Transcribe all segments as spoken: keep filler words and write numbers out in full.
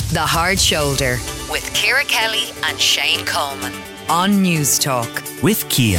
The Hard Shoulder with Ciara Kelly and Shane Coleman on News Talk. With Kia.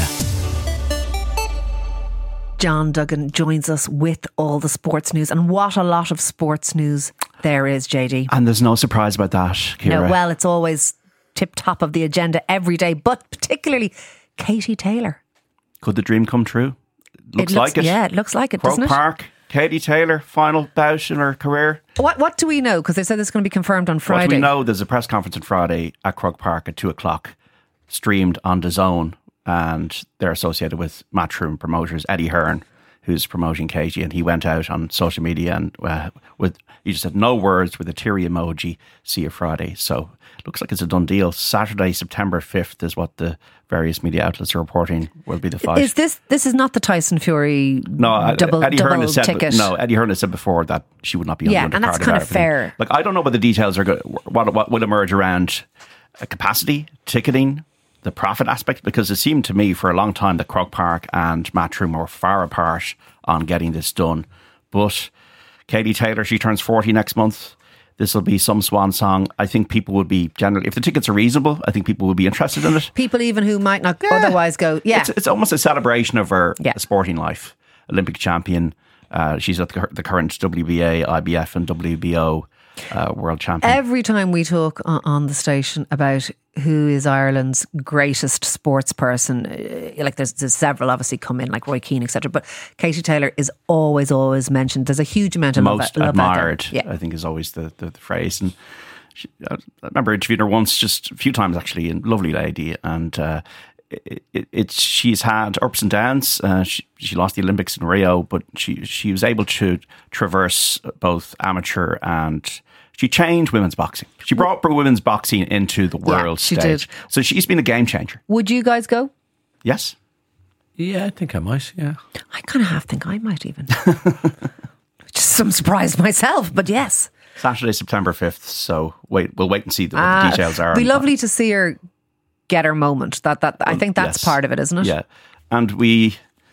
John Duggan joins us with all the sports news, and what a lot of sports news there is, J D. And there's no surprise about that, Ciara. No, well, it's always tip top of the agenda every day, but particularly Katie Taylor. Could the dream come true? Looks, it looks like it. Yeah, it looks like it, Croke doesn't it? Park, Katie Taylor, final bout in her career. What What do we know? Because they said this is going to be confirmed on Friday. What we know, there's a press conference on Friday at Croke Park at two o'clock, streamed on D A Z N, and they're associated with Matchroom promoters, Eddie Hearn, who's promoting Katie, and he went out on social media and uh, with he just said no words with a teary emoji. See you Friday. So looks like it's a done deal. Saturday, September fifth is what the various media outlets are reporting will be the fight. Is this this is not the Tyson Fury no, double, Eddie double Hearn has said, ticket? No, Eddie Hearn has said before that she would not be on yeah, the undercard. and that's of kind of everything. fair. Like, I don't know what the details are, go- what, what will emerge around uh, capacity, ticketing, the profit aspect, because it seemed to me for a long time that Croke Park and Matchroom were far apart on getting this done. But Katie Taylor, she turns forty next month. This will be some swan song. I think people would be generally, if the tickets are reasonable, I think people would be interested in it. People even who might not yeah. otherwise go, yeah. It's, it's almost a celebration of her yeah. sporting life. Olympic champion. Uh, she's at the, the current W B A, I B F and W B O uh, world champion. Every time we talk on, on the station about who is Ireland's greatest sports person, uh, like there's, there's several obviously come in, like Roy Keane, et cetera. But Katie Taylor is always, always mentioned. There's a huge amount of most love, admired, love yeah. I think is always the, the, the phrase. And she, I remember interviewing her once, just a few times actually, and lovely lady. And uh, it, it, it's she's had ups and downs. Uh, she, she lost the Olympics in Rio, but she she was able to traverse both amateur and. She changed women's boxing. She brought women's boxing into the world yeah, she stage. Did. So she's been a game changer. Would you guys go? Yes. Yeah, I think I might, yeah. I kind of half think I might even. Just some surprise myself, but yes. Saturday, September fifth. So wait, we'll wait and see what uh, the details are. It'd be lovely to see her get her moment. That that I think that's yes. part of it, isn't it? Yeah. And we...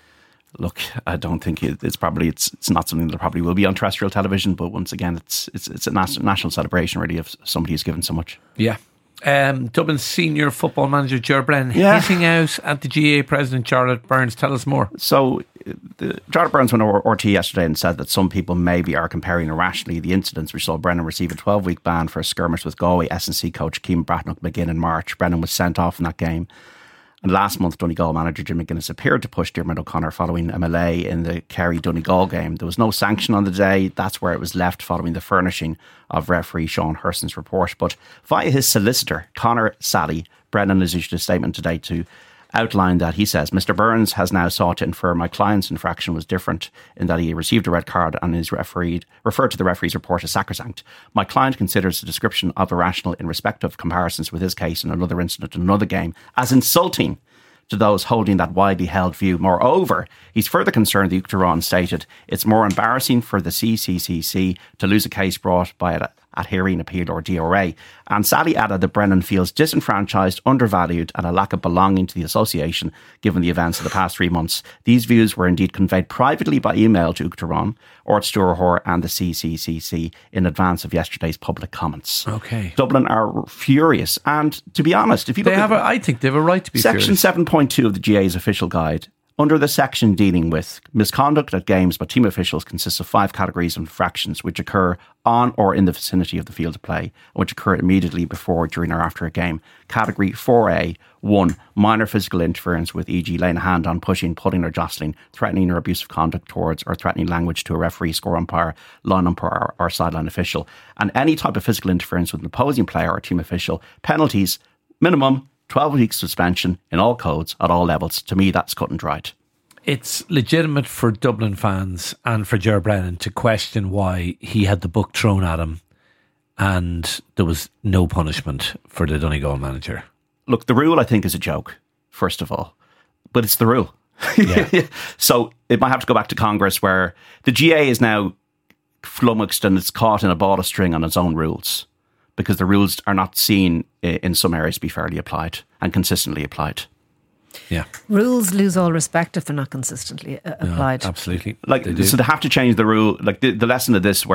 Look, I don't think it's probably it's it's not something that probably will be on terrestrial television, but once again, it's it's it's a national celebration really of somebody who's given so much. Yeah. Um, Dublin's senior football manager Ger Brennan yeah. hitting out at the G A A president Charlotte Burns. Tell us more. So, the, Charlotte Burns went on R T yesterday and said that some people maybe are comparing irrationally the incidents which saw Brennan receive a twelve-week ban for a skirmish with Galway S and C coach Keane Bratnock-McGinn in March. Brennan was sent off in that game. And last month, Donegal manager Jim McGuinness appeared to push Diarmuid O'Connor following a melee in the Kerry-Donegal game. There was no sanction on the day. That's where it was left following the furnishing of referee Sean Hurston's report. But via his solicitor, Conor Sally, Brennan has issued a statement today to outline that he says, Mister Burns has now sought to infer my client's infraction was different in that he received a red card and is refereed, referred to the referee's report as sacrosanct. My client considers the description of irrational in respect of comparisons with his case in another incident in another game as insulting to those holding that widely held view. Moreover, he's further concerned, the Uachtaráin stated, it's more embarrassing for the C C C C to lose a case brought by a at hearing appeal or D R A. And Sally added that Brennan feels disenfranchised, undervalued and a lack of belonging to the association given the events of the past three months. These views were indeed conveyed privately by email to Uachtaráin, Ort Stúrthóir and the C C C C in advance of yesterday's public comments. Okay. Dublin are furious, and to be honest, if you look they have at a, I think they have a right to be Section furious. seven point two of the G A's official guide, under the section dealing with misconduct at games by team officials, consists of five categories of infractions which occur on or in the vicinity of the field of play, and which occur immediately before, during or after a game. Category four A, one, minor physical interference with, for example laying a hand on, pushing, pulling or jostling, threatening or abusive conduct towards or threatening language to a referee, score umpire, line umpire or, or sideline official, and any type of physical interference with an opposing player or team official. Penalties, minimum twelve weeks suspension in all codes at all levels. To me, that's cut and dried. It's legitimate for Dublin fans and for Ger Brennan to question why he had the book thrown at him and there was no punishment for the Donegal manager. Look, the rule I think is a joke, first of all, but it's the rule. Yeah. So it might have to go back to Congress, where the G A is now flummoxed and it's caught in a ball of string on its own rules, because the rules are not seen in some areas to be fairly applied and consistently applied. Yeah. Rules lose all respect if they're not consistently uh, applied. No, absolutely. Like, they do. So they have to change the rule. Like the, the lesson of this, where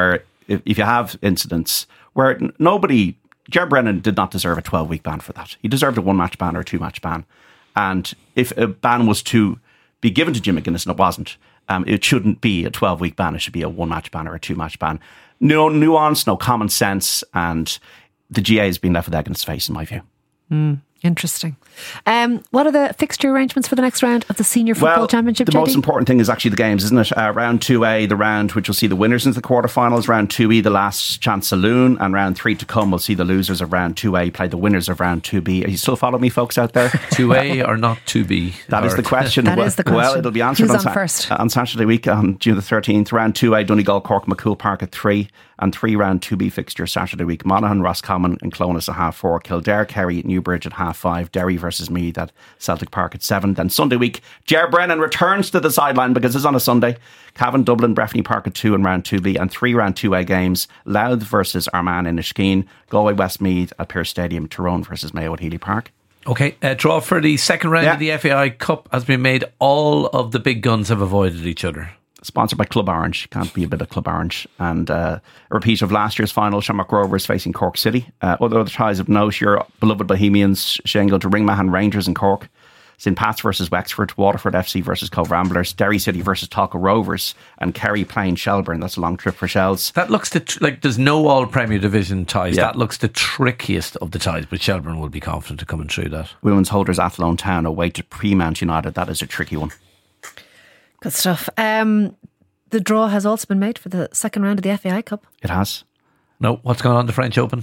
if, if you have incidents where nobody, Ger Brennan did not deserve a twelve-week ban for that. He deserved a one-match ban or a two-match ban. And if a ban was to be given to Jim McGuinness, and it wasn't, um, it shouldn't be a twelve-week ban. It should be a one-match ban or a two-match ban. No nuance, no common sense, and the G A has been left with egg in its face, in my view. Mm, interesting. Um, what are the fixture arrangements for the next round of the Senior Football well, Championship? The J D? most important thing is actually the games, isn't it? Uh, round two A, the round which will see the winners into the quarterfinals. Round two E, the last chance saloon. And round three to come, we'll see the losers of round two A play the winners of round two B. Are you still following me, folks out there? two A or not two B? That is the question. That well, is the question. Well, it'll be answered Who's on, on sa- first? on Saturday week on June the thirteenth. Round two A, Donegal, Cork, McCool Park at three. And three round two B fixtures Saturday week. Monaghan, Roscommon and Clones at half four. Kildare, Kerry, Newbridge at half five. Derry versus Meath at Celtic Park at seven. Then Sunday week, Ger Brennan returns to the sideline because it's on a Sunday. Cavan, Dublin, Breffni Park at two in round two B. And three round two A games. Louth versus Armagh in Inniskeen. Galway, Westmeath at Pearse Stadium. Tyrone versus Mayo at Healy Park. Okay, uh, draw for the second round Yeah. of the F A I Cup has been made. All of the big guns have avoided each other. Sponsored by Club Orange. Can't be a bit of Club Orange. And uh, a repeat of last year's final, Shamrock Rovers facing Cork City. Uh, other other ties of note, your beloved Bohemians, Shangle to Ringmahan Rangers in Cork. Saint Pat's versus Wexford. Waterford F C versus Cove Ramblers. Derry City versus Talca Rovers. And Kerry playing Shelburne. That's a long trip for Shells. That looks the tr- like there's no all Premier Division ties. Yeah. That looks the trickiest of the ties, but Shelburne will be confident of coming through that. Women's holders Athlone Town away to Pre-Mount United. That is a tricky one. Good stuff. Um, the draw has also been made for the second round of the F A I Cup. It has. No, what's going on in the French Open?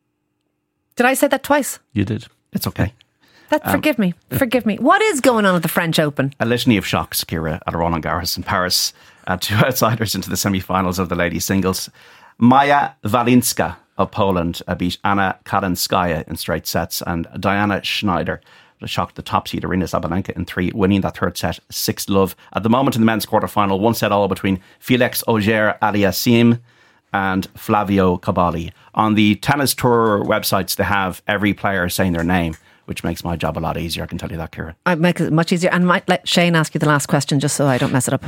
Did I say that twice? You did. It's okay. That, Um, forgive me. Forgive me. What is going on at the French Open? A litany of shocks, Ciara, at Roland Garros in Paris. Uh, two outsiders into the semi-finals of the ladies' singles. Maja Walinska of Poland uh, beat Anna Kalinskaya in straight sets, and Diana Schneider shocked the top seed Arina Sabalenka in three, winning that third set six love. At the moment in the men's quarterfinal, one set all between Felix Auger-Aliassime and Flavio Cabali. On the tennis tour websites, they have every player saying their name, which makes my job a lot easier, I can tell you that, Ciara. I make it much easier. And might let Shane ask you the last question just so I don't mess it up.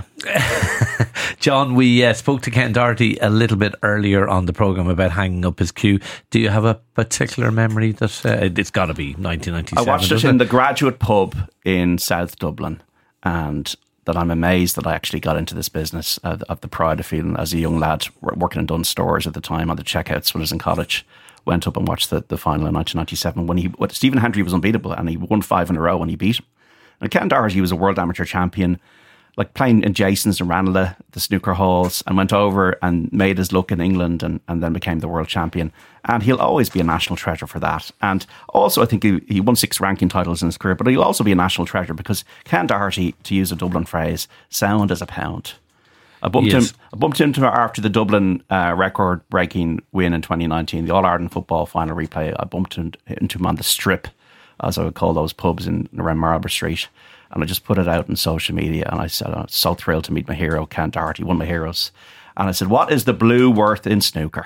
John, we uh, spoke to Ken Doherty a little bit earlier on the programme about hanging up his cue. Do you have a particular memory that uh, it's got to be nineteen ninety-seven? I watched it in the Graduate Pub in South Dublin, and that I'm amazed that I actually got into this business of, of the pride of feeling as a young lad working in Dunnes Stores at the time on the checkouts when I was in college. Went up and watched the, the final in nineteen ninety-seven when he when Stephen Hendry was unbeatable and he won five in a row and he beat him. And Ken Doherty was a world amateur champion, like playing in Jason's and Ranelagh, the snooker halls, and went over and made his luck in England and, and then became the world champion. And he'll always be a national treasure for that. And also I think he, he won six ranking titles in his career, but he'll also be a national treasure because Ken Doherty, to use a Dublin phrase, sound as a pound. I bumped Yes. him. I bumped into him after the Dublin uh, record-breaking win in twenty nineteen, the All Ireland football final replay. I bumped into him on the Strip, as I would call those pubs in around Marlborough Street, and I just put it out on social media. And I said, "I'm so thrilled to meet my hero, Ken Doherty, one of my heroes." And I said, "What is the blue worth in snooker?"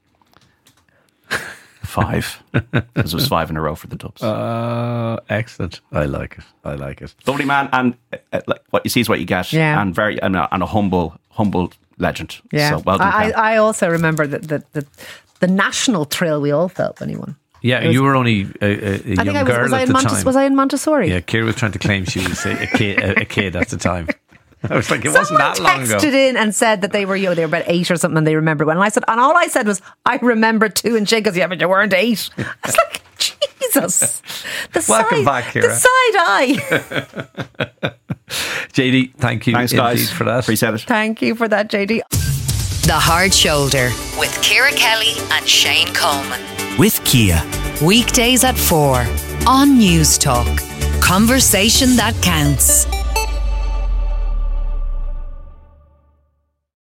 Five, because it was five in a row for the Dubs. Uh, excellent. I like it. I like it. Lovely man, and uh, like, what you see is what you get. Yeah. and very and a, and a humble, humble legend. Yeah. So well done, I, Ken. I also remember the, the, the, the national thrill we all felt when he won. Yeah, was- you were only a, a, a I young think I was, girl was, I at in the Montes- time. was I in Montessori? Yeah, Ciara was trying to claim she was a, a, kid, a, a kid at the time. I was like, it wasn't Someone that long ago. texted in and said that they were, you know, they were about eight or something and they remembered when. And I said, and all I said was, I remember two. And she goes, yeah, but you weren't eight. I was like, Jesus. The Welcome side, back, Ciara. The side eye. J D, thank you Thanks, indeed guys. for that. Appreciate it. Thank you for that, J D. The Hard Shoulder with Ciara Kelly and Shane Coleman. With Kia. Weekdays at four on News Talk. Conversation that counts.